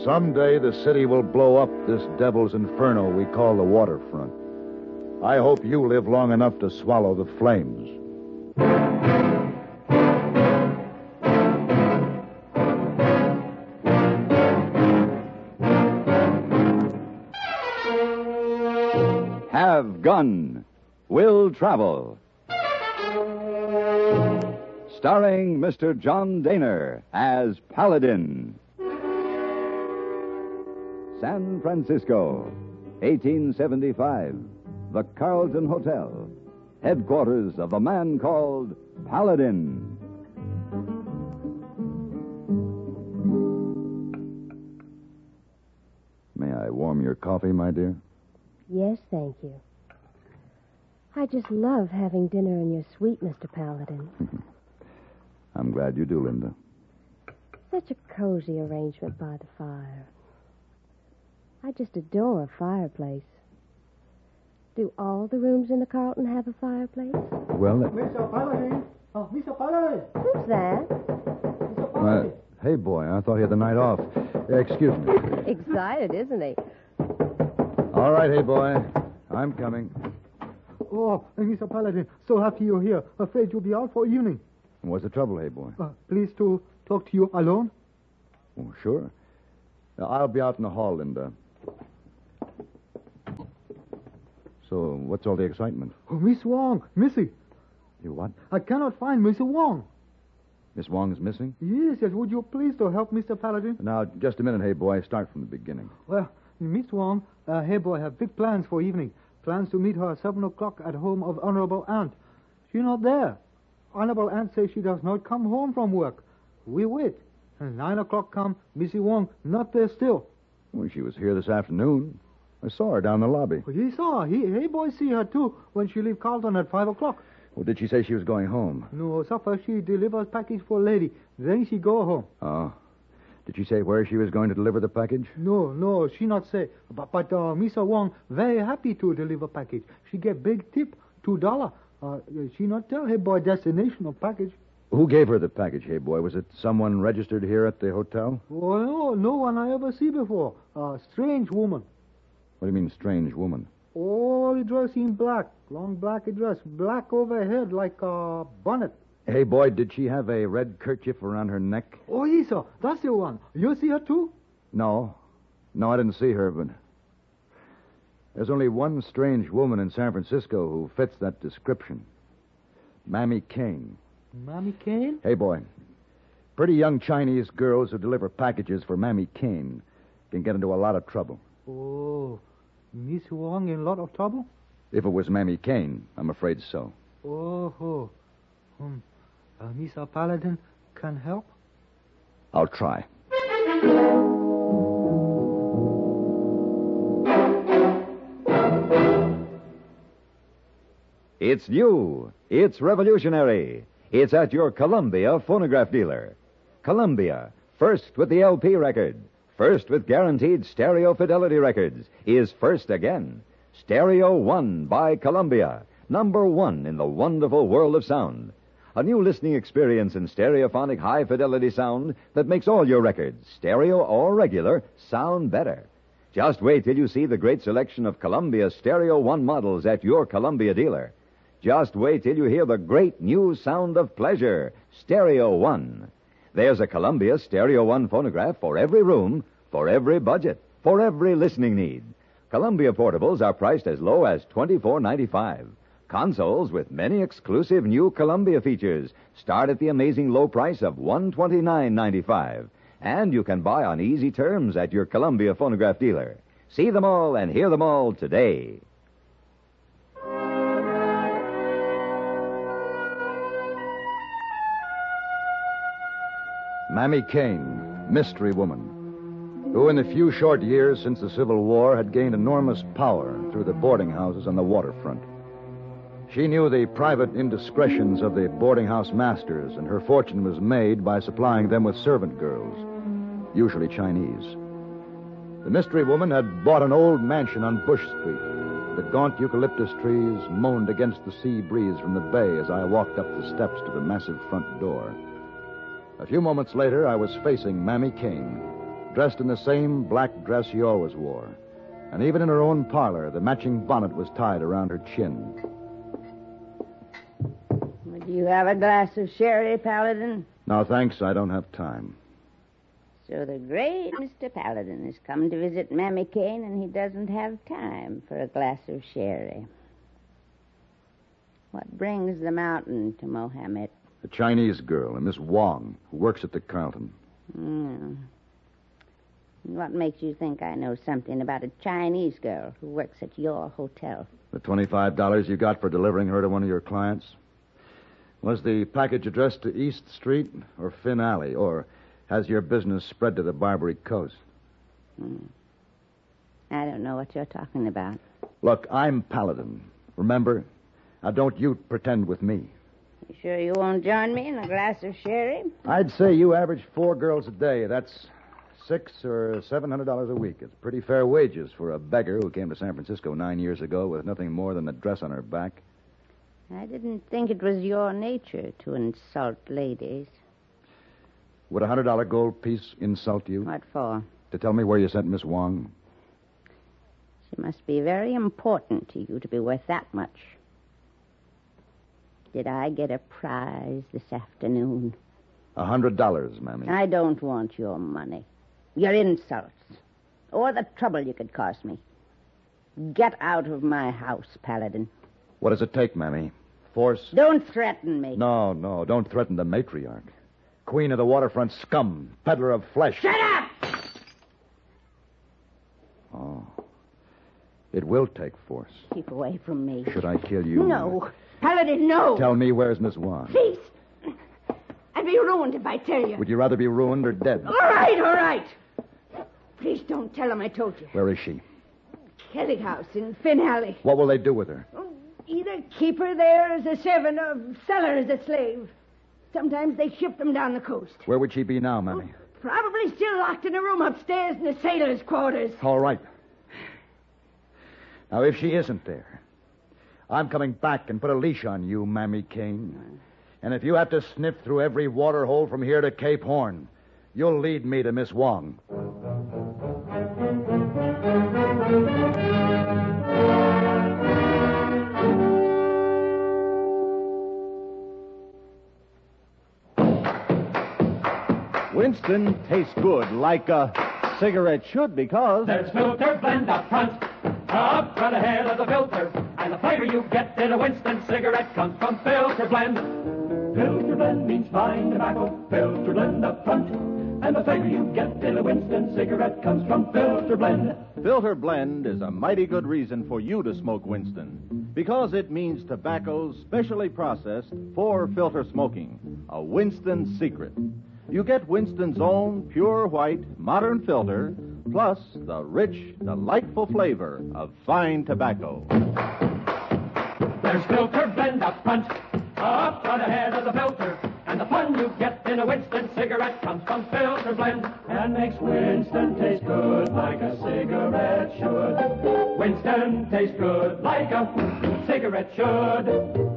Someday the city will blow up this devil's inferno we call the waterfront. I hope you live long enough to swallow the flames. Have Gun Will Travel. Starring Mr. John Daner as Paladin. San Francisco, 1875. The Carlton Hotel, headquarters of a man called Paladin. May I warm your coffee, my dear? Yes, thank you. I just love having dinner in your suite, Mr. Paladin. I'm glad you do, Linda. Such a cozy arrangement by the fire. I just adore a fireplace. Do all the rooms in the Carlton have a fireplace? Well, Mr. Paladin! Oh, Mr. Paladin! Who's that? Mr. Paladin! hey, boy, I thought he had the night off. Excuse me. Excited, isn't he? All right, hey, boy. I'm coming. Oh, Mr. Paladin, so happy you're here. Afraid you'll be out for evening. What's the trouble, hey, boy? Please to talk to you alone? Oh, sure. I'll be out in the hall, Linda. So, what's all the excitement? Oh, Miss Wong, Missy. You what? I cannot find Miss Wong. Miss Wong's missing? Yes, would you please to help Mr. Paladin? Now, just a minute, hey, boy. Start from the beginning. Well, Miss Wong, hey boy, have big plans for evening. Plans to meet her at 7 o'clock at home of Honorable Aunt. She's not there. Honorable Aunt says she does not come home from work. We wait. And 9 o'clock come, Missy Wong not there still. Well, she was here this afternoon. I saw her down the lobby. Well, he saw her. Hey boy see her too when she leave Carlton at 5 o'clock. Well, did she say she was going home? No, so first she delivers package for lady. Then she go home. Oh. Did she say where she was going to deliver the package? No, she not say. But Mr. Wong very happy to deliver package. She get big tip, $2. She not tell her boy destination of package. Who gave her the package, hey, boy? Was it someone registered here at the hotel? Oh, no one I ever see before. Strange woman. What do you mean, strange woman? All dressed in black. Long black dress. Black overhead like a bonnet. Hey, boy, did she have a red kerchief around her neck? Oh, yes, sir. That's the one. You see her too? No, I didn't see her, but there's only one strange woman in San Francisco who fits that description. Mammy Kane. Mammy Kane? Hey, boy, pretty young Chinese girls who deliver packages for Mammy Kane can get into a lot of trouble. Oh, Miss Wong in a lot of trouble? If it was Mammy Kane, I'm afraid so. Oh, Mr. Paladin can help? I'll try. It's new. It's revolutionary. It's at your Columbia phonograph dealer. Columbia, first with the LP record, first with guaranteed stereo fidelity records, is first again. Stereo One by Columbia, #1 in the wonderful world of sound. A new listening experience in stereophonic high-fidelity sound that makes all your records, stereo or regular, sound better. Just wait till you see the great selection of Columbia Stereo One models at your Columbia dealer. Just wait till you hear the great new sound of pleasure, Stereo One. There's a Columbia Stereo One phonograph for every room, for every budget, for every listening need. Columbia portables are priced as low as $24.95. Consoles with many exclusive new Columbia features start at the amazing low price of $129.95. And you can buy on easy terms at your Columbia phonograph dealer. See them all and hear them all today. Mammy Kane, mystery woman, who in the few short years since the Civil War had gained enormous power through the boarding houses on the waterfront. She knew the private indiscretions of the boarding house masters, and her fortune was made by supplying them with servant girls, usually Chinese. The mystery woman had bought an old mansion on Bush Street. The gaunt eucalyptus trees moaned against the sea breeze from the bay as I walked up the steps to the massive front door. A few moments later, I was facing Mammy Kane, dressed in the same black dress she always wore. And even in her own parlor, the matching bonnet was tied around her chin. Would you have a glass of sherry, Paladin? No, thanks. I don't have time. So the great Mr. Paladin has come to visit Mammy Kane, and he doesn't have time for a glass of sherry. What brings the mountain to Mohammed? A Chinese girl, a Miss Wong, who works at the Carlton. What makes you think I know something about a Chinese girl who works at your hotel? The $25 you got for delivering her to one of your clients? Was the package addressed to East Street or Finn Alley, or has your business spread to the Barbary Coast? I don't know what you're talking about. Look, I'm Paladin. Remember? Now, don't you pretend with me. You sure you won't join me in a glass of sherry? I'd say you average 4 girls a day. That's $600 or $700 a week. It's pretty fair wages for a beggar who came to San Francisco 9 years ago with nothing more than a dress on her back. I didn't think it was your nature to insult ladies. Would a $100 gold piece insult you? What for? To tell me where you sent Miss Wong? She must be very important to you to be worth that much. Did I get a prize this afternoon? $100, Mammy. I don't want your money, your insults, or the trouble you could cause me. Get out of my house, Paladin. What does it take, Mammy? Force? Don't threaten me. No, don't threaten the matriarch. Queen of the waterfront scum, peddler of flesh. Shut up! Oh. It will take force. Keep away from me. Should I kill you? No. Paladin, no. Tell me, where's Miss Wong? Please. I'd be ruined if I tell you. Would you rather be ruined or dead? All right. Please don't tell him I told you. Where is she? Kelly House in Finn Alley. What will they do with her? Either keep her there as a servant or sell her as a slave. Sometimes they ship them down the coast. Where would she be now, Mammy? Probably still locked in a room upstairs in the sailors' quarters. All right. Now, if she isn't there, I'm coming back and put a leash on you, Mammy Kane. And if you have to sniff through every water hole from here to Cape Horn, you'll lead me to Miss Wong. Winston tastes good like a cigarette should because... There's filter blend up front ahead of the filter. And the flavor you get in a Winston cigarette comes from Filter Blend. Filter Blend means fine tobacco. Filter Blend up front. And the flavor you get in a Winston cigarette comes from Filter Blend. Filter Blend is a mighty good reason for you to smoke Winston because it means tobacco specially processed for filter smoking. A Winston secret. You get Winston's own pure white modern filter, plus the rich, delightful flavor of fine tobacco. There's Filter Blend up front ahead of the filter. And the fun you get in a Winston cigarette comes from Filter Blend. And makes Winston taste good like a cigarette should. Winston tastes good like a cigarette should.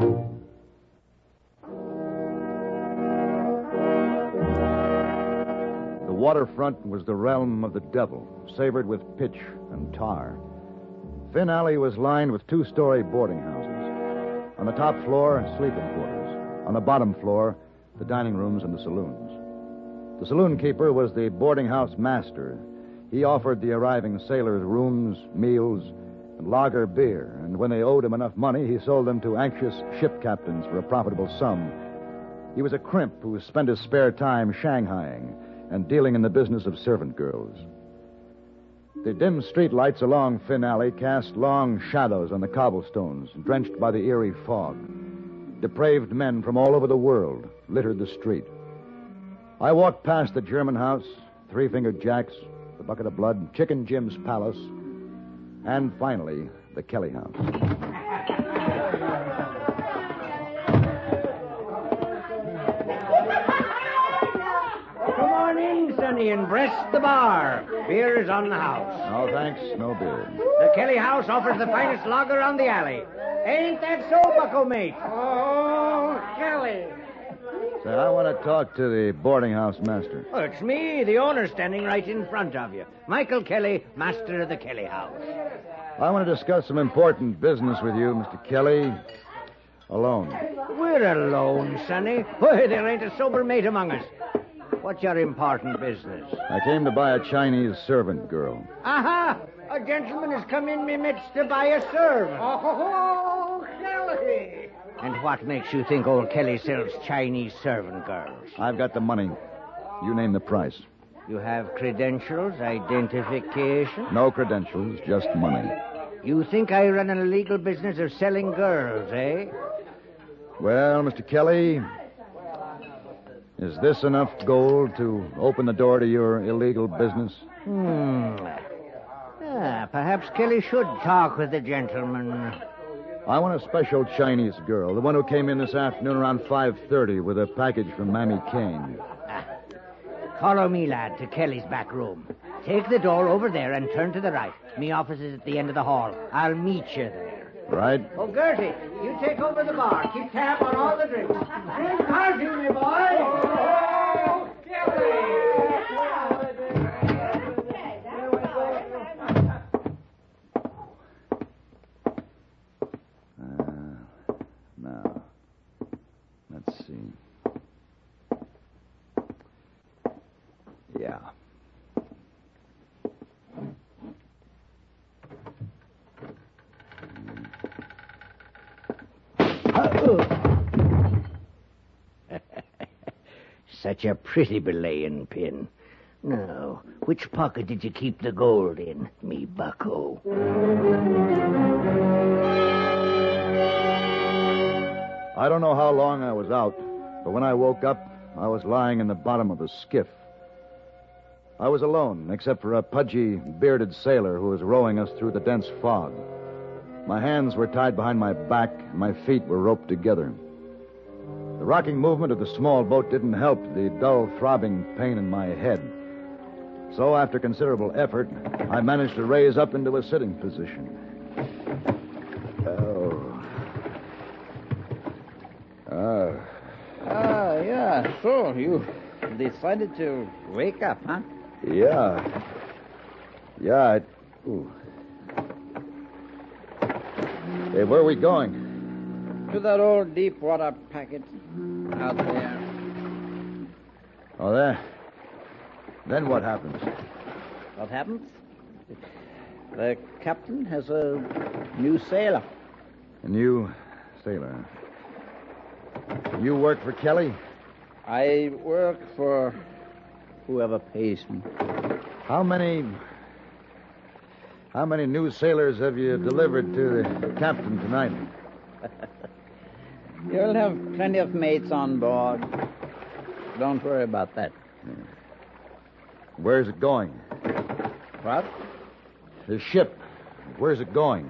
The waterfront was the realm of the devil, savored with pitch and tar. Finn Alley was lined with 2-story boarding houses. On the top floor, sleeping quarters. On the bottom floor, the dining rooms and the saloons. The saloon keeper was the boarding house master. He offered the arriving sailors rooms, meals, and lager beer, and when they owed him enough money, he sold them to anxious ship captains for a profitable sum. He was a crimp who spent his spare time shanghaiing and dealing in the business of servant girls. The dim street lights along Finn Alley cast long shadows on the cobblestones, drenched by the eerie fog. Depraved men from all over the world littered the street. I walked past the German house, Three-Fingered Jack's, the Bucket of Blood, Chicken Jim's Palace, and finally, the Kelly house. Come on in, Sonny, and breast the bar. Beer is on the house. No, thanks. No beer. The Kelly House offers the finest lager on the alley. Ain't that so, Bucko, mate? Oh, Kelly. I want to talk to the boarding house master. Oh, it's me, the owner, standing right in front of you. Michael Kelly, master of the Kelly House. I want to discuss some important business with you, Mr. Kelly. Alone. We're alone, Sonny. Why, there ain't a sober mate among us. What's your important business? I came to buy a Chinese servant girl. Aha! A gentleman has come in me midst to buy a servant. Oh, Kelly! And what makes you think old Kelly sells Chinese servant girls? I've got the money. You name the price. You have credentials, identification? No credentials, just money. You think I run an illegal business of selling girls, eh? Well, Mr. Kelly, is this enough gold to open the door to your illegal business? Perhaps Kelly should talk with the gentleman. I want a special Chinese girl, the one who came in this afternoon around 5:30 with a package from Mammy Kane. Follow me, lad, to Kelly's back room. Take the door over there and turn to the right. Me office is at the end of the hall. I'll meet you there. Right? Oh, Gertie, you take over the bar. Keep tab on all the drinks. Drink hearty, me boy. Oh, now, let's see. Yeah. Such a pretty belaying pin. Now, which pocket did you keep the gold in, me bucko? I don't know how long I was out, but when I woke up, I was lying in the bottom of a skiff. I was alone, except for a pudgy, bearded sailor who was rowing us through the dense fog. My hands were tied behind my back, and my feet were roped together. The rocking movement of the small boat didn't help the dull, throbbing pain in my head. So, after considerable effort, I managed to raise up into a sitting position. Yeah, so you decided to wake up, huh? Yeah. Ooh. Hey, where are we going? To that old deep water packet out there. Oh, there. Then what happens? What happens? The captain has a new sailor. A new sailor. You work for Kelly? I work for whoever pays me. How many new sailors have you delivered to the captain tonight? You'll have plenty of mates on board. Don't worry about that. Where's it going? What? The ship. Where's it going?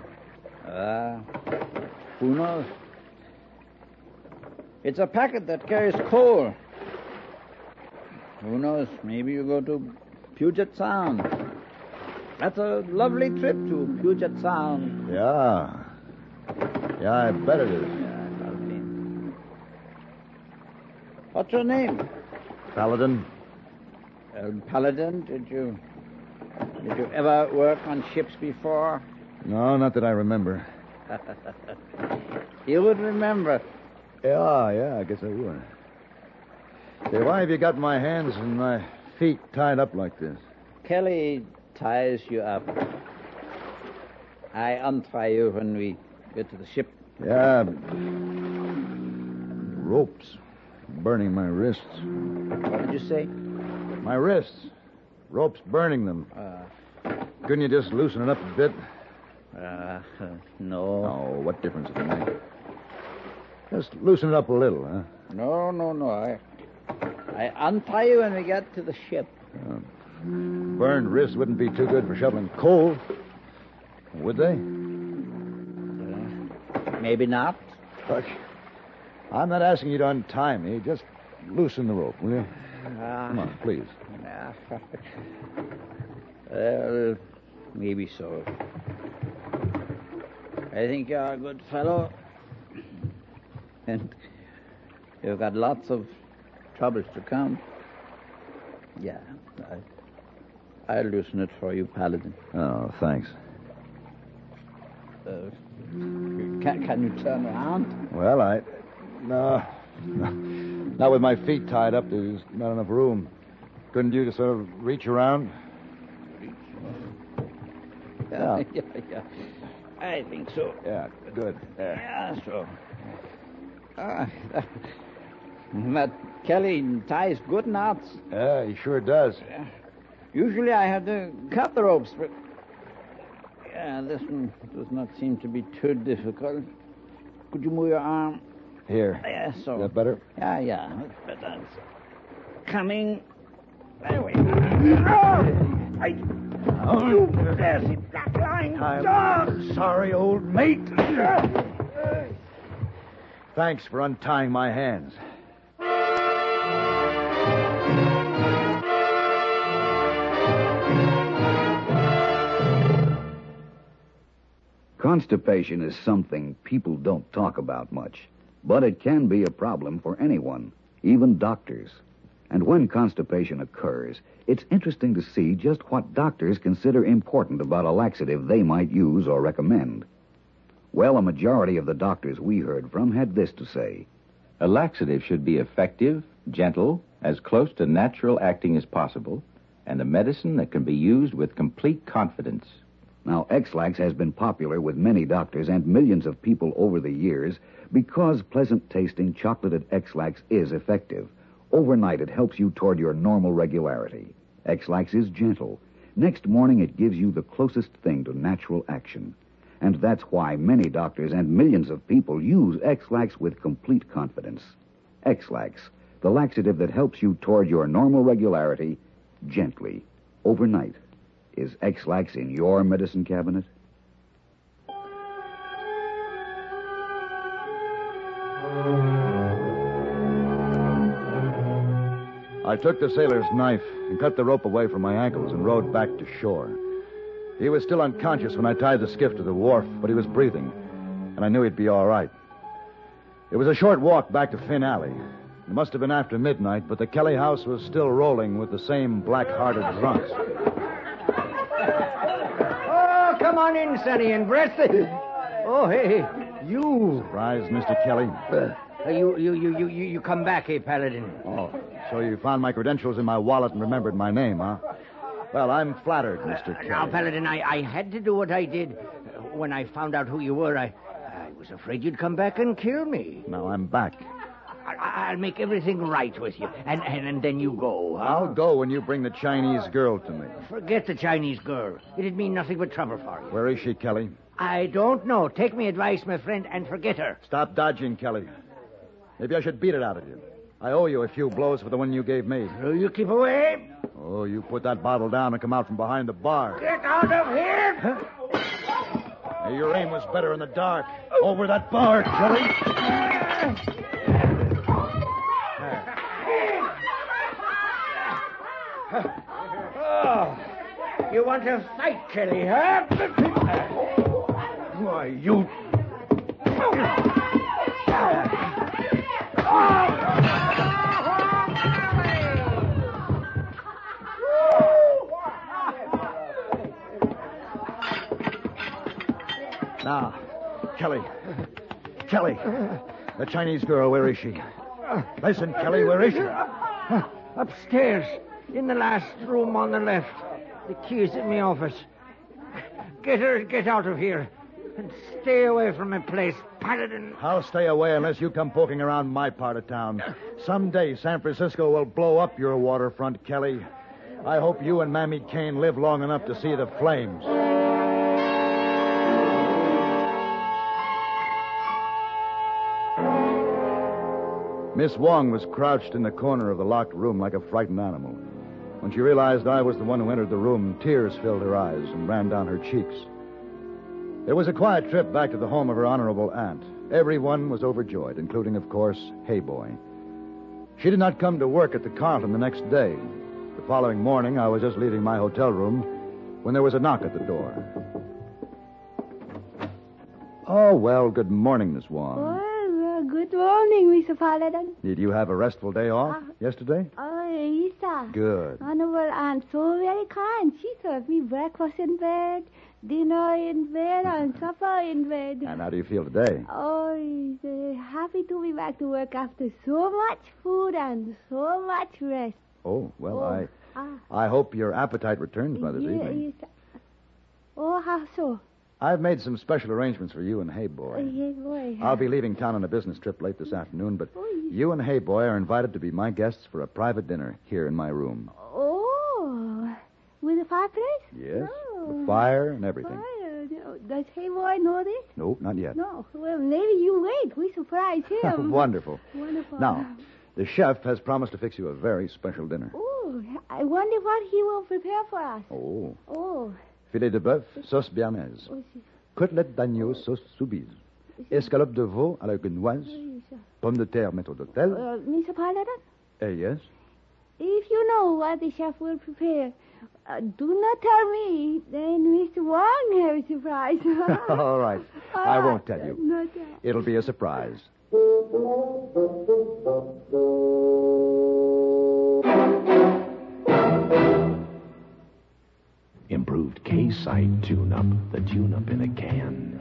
Who knows? It's a packet that carries coal. Who knows? Maybe you go to Puget Sound. That's a lovely trip to Puget Sound. Yeah, I bet it is. Yeah, lovely. What's your name? Paladin? Paladin, did you ever work on ships before? No, not that I remember. You would remember. Yeah, I guess I would. Say, why have you got my hands and my feet tied up like this? Kelly ties you up. I untie you when we get to the ship. Yeah, but ropes burning my wrists. What did you say? My wrists. Ropes burning them. Couldn't you just loosen it up a bit? No. Oh, what difference does it make? Just loosen it up a little, huh? No. I untie you when we get to the ship. Burned wrists wouldn't be too good for shoveling coal, would they? Maybe not. Look, I'm not asking you to untie me. Just loosen the rope, will you? Come on, please. Well, maybe so. I think you're a good fellow. And you've got lots of troubles to come. Yeah, I'll loosen it for you, Paladin. Oh, thanks. Can you turn around? Well, No. Not with my feet tied up. There's not enough room. Couldn't you just sort of reach around? Yeah. I think so. Yeah, good. Yeah, so. But Kelly ties good knots. Yeah, he sure does. Usually I have to cut the ropes, but this one does not seem to be too difficult. Could you move your arm? Here. Yeah, so. Is that better? Yeah, that's better. Coming. Anyway. You dirty black-lying dog! Sorry, old mate. Thanks for untying my hands. Constipation is something people don't talk about much, but it can be a problem for anyone, even doctors. And when constipation occurs, it's interesting to see just what doctors consider important about a laxative they might use or recommend. Well, a majority of the doctors we heard from had this to say. A laxative should be effective, gentle, as close to natural acting as possible, and a medicine that can be used with complete confidence. Now, X-Lax has been popular with many doctors and millions of people over the years because pleasant-tasting chocolated X-Lax is effective. Overnight, it helps you toward your normal regularity. X-Lax is gentle. Next morning, it gives you the closest thing to natural action. And that's why many doctors and millions of people use X-Lax with complete confidence. X-Lax, the laxative that helps you toward your normal regularity, gently, overnight. Is X-Lax in your medicine cabinet? I took the sailor's knife and cut the rope away from my ankles and rowed back to shore. He was still unconscious when I tied the skiff to the wharf, but he was breathing, and I knew he'd be all right. It was a short walk back to Finn Alley. It must have been after midnight, but the Kelly house was still rolling with the same black-hearted drunks. Oh, come on in, Sonny, and breast it. Oh, hey, you. Surprised, Mr. Kelly? You come back, Paladin? Oh, so you found my credentials in my wallet and remembered my name, huh? Well, I'm flattered, Mr. Kelly. Now, Paladin, I had to do what I did. When I found out who you were, I was afraid you'd come back and kill me. Now I'm back. I'll make everything right with you, and then you go, huh? I'll go when you bring the Chinese girl to me. Forget the Chinese girl. It'd mean nothing but trouble for you. Where is she, Kelly? I don't know. Take me advice, my friend, and forget her. Stop dodging, Kelly. Maybe I should beat it out of you. I owe you a few blows for the one you gave me. Will you keep away? Oh, you put that bottle down and come out from behind the bar. Get out of here! Hey, your aim was better in the dark. Over that bar, Kelly. Oh, you want to fight, Kelly, huh? Why, you... Now, Kelly. The Chinese girl, where is she? Listen, Kelly, where is she? Upstairs, in the last room on the left. The key's in my office. Get out of here. And stay away from my place, Paladin. I'll stay away unless you come poking around my part of town. Someday San Francisco will blow up your waterfront, Kelly. I hope you and Mammy Kane live long enough to see the flames. Miss Wong was crouched in the corner of the locked room like a frightened animal. When she realized I was the one who entered the room, tears filled her eyes and ran down her cheeks. It was a quiet trip back to the home of her honorable aunt. Everyone was overjoyed, including, of course, Hey Boy. She did not come to work at the Carlton the next day. The following morning, I was just leaving my hotel room when there was a knock at the door. Oh, well, good morning, Miss Wong. Well, good Good morning, Mr. Paladin. Did you have a restful day off yesterday? Oh, yes, sir. Good. Honorable Aunt, so very kind. She served me breakfast in bed, dinner in bed, and supper in bed. And how do you feel today? Oh, happy to be back to work after so much food and so much rest. Oh, well, I hope your appetite returns by this evening. Yes, sir. Oh, how so? I've made some special arrangements for you and Hey Boy. Hey, boy. I'll be leaving town on a business trip late this afternoon, but you and Hey Boy are invited to be my guests for a private dinner here in my room. Oh, with a fireplace? Yes, Oh. with fire and everything. Fire. Does Hey Boy know this? Nope, not yet. No. Well, maybe you wait. We surprise him. Wonderful. Wonderful. Now, the chef has promised to fix you a very special dinner. Oh, I wonder what he will prepare for us. Oh. Oh. Filet de bœuf, sauce béarnaise. Côtelette d'agneau, sauce soubise. Escalope de veau à la genoise. Pommes de terre, maître d'hôtel. Mr. Paladin? Yes? If you know what the chef will prepare, do not tell me. Then Mr. Wong has a surprise. All right. I won't tell you. Not tell. It'll be a surprise. Improved K-Site tune-up. The tune-up in a can.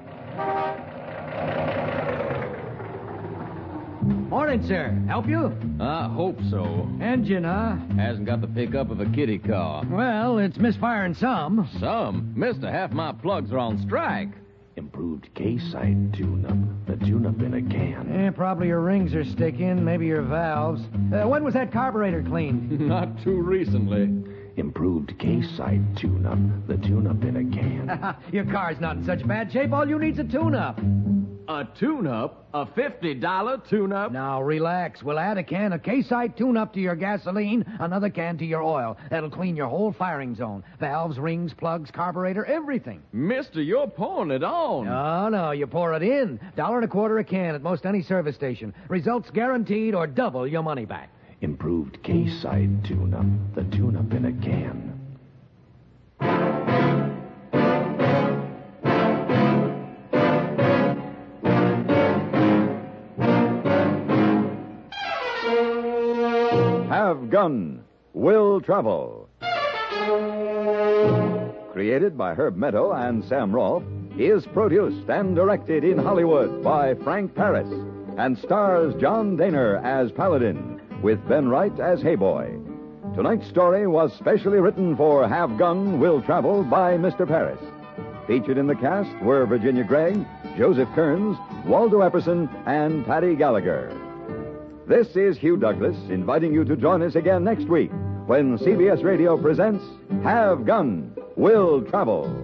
Morning, sir. Help you? I hope so. Engine, huh? Hasn't got the pickup of a kitty car. Well, it's misfiring some. Some? Mister, half my plugs are on strike. Improved K-Site tune-up. The tune-up in a can. Probably your rings are sticking, maybe your valves. When was that carburetor cleaned? Not too recently. Improved K-Site tune-up. The tune-up in a can. Your car's not in such bad shape. All you need's a tune-up. A tune-up? A $50 tune-up? Now, relax. We'll add a can of K-Site tune-up to your gasoline, another can to your oil. That'll clean your whole firing zone. Valves, rings, plugs, carburetor, everything. Mister, you're pouring it on. No, you pour it in. $1.25 a can at most any service station. Results guaranteed or double your money back. Improved K-Site tune-up. The tune-up in a can. Have Gun, Will Travel. Created by Herb Meadow and Sam Rolfe, is produced and directed in Hollywood by Frank Paris and stars John Daner as Paladin, with Ben Wright as Hey Boy. Tonight's story was specially written for Have Gun, Will Travel by Mr. Paris. Featured in the cast were Virginia Gregg, Joseph Kearns, Waldo Epperson, and Patty Gallagher. This is Hugh Douglas inviting you to join us again next week when CBS Radio presents Have Gun, Will Travel.